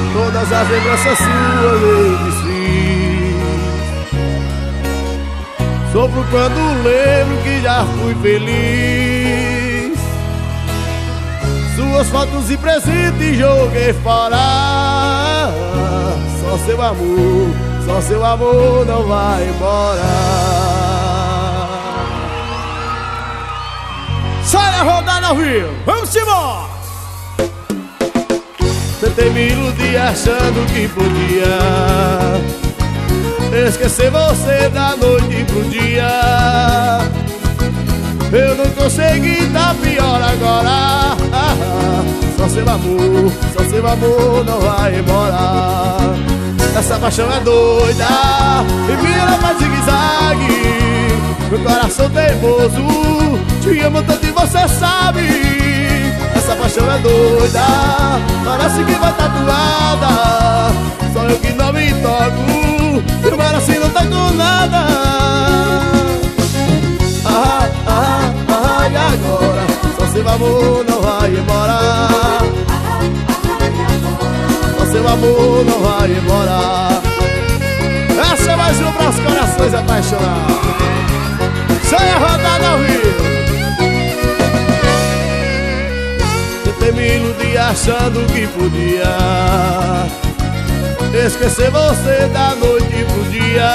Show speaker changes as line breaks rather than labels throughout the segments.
todas as lembranças suas eu desfiz. Sofro quando lembro que já fui feliz. Suas fotos e presentes joguei fora. Só seu amor não vai embora. Sai a rodada ao vivo, vamos embora! Tentei me iludir achando que podia esquecer você da noite pro dia. Eu não consegui, tá pior agora. Só seu amor não vai embora. Essa paixão é doida e me leva zigue-zague. Meu coração teimoso, te amo tanto e você sabe. Essa paixão é doida, parece que vai tatuada. Só eu que não me toco, e o mar assim não tá com nada. E agora? Só seu amor não vai embora. Só seu amor não vai embora. Essa é mais uma para os corações apaixonados. Sai a rodada ao vivo. Tentei me iludir achando que podia esquecer você da noite pro dia.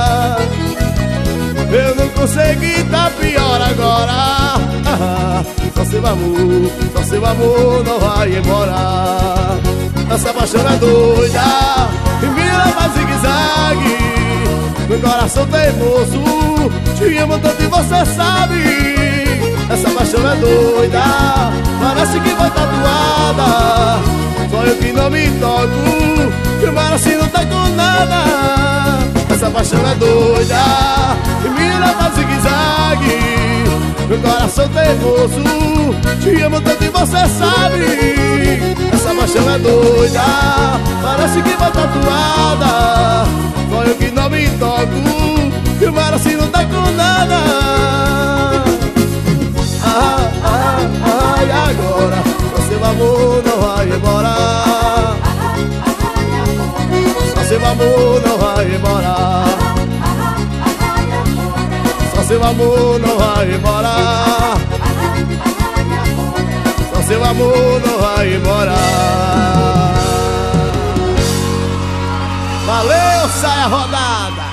Eu não consegui, tá pior agora. Só seu amor não vai embora. Essa paixão é doida e me leva zigue-zague. Meu coração teimoso, te amo tanto e você sabe. Essa paixão é doida, parece que vai tatuada. Só eu que não me toco, e o mar assim não tá com nada. Essa paixão é doida e me leva zigue-zague. Meu coração teimoso, te amo tanto e você sabe. Essa paixão é doida, parece que vai tatuada. Só eu que não me toco, e o mar assim não tá com nada. E agora? Só seu amor não vai embora. Só seu amor não vai embora. Só seu amor não vai embora. Só seu amor não vai embora. Valeu, sai a rodada!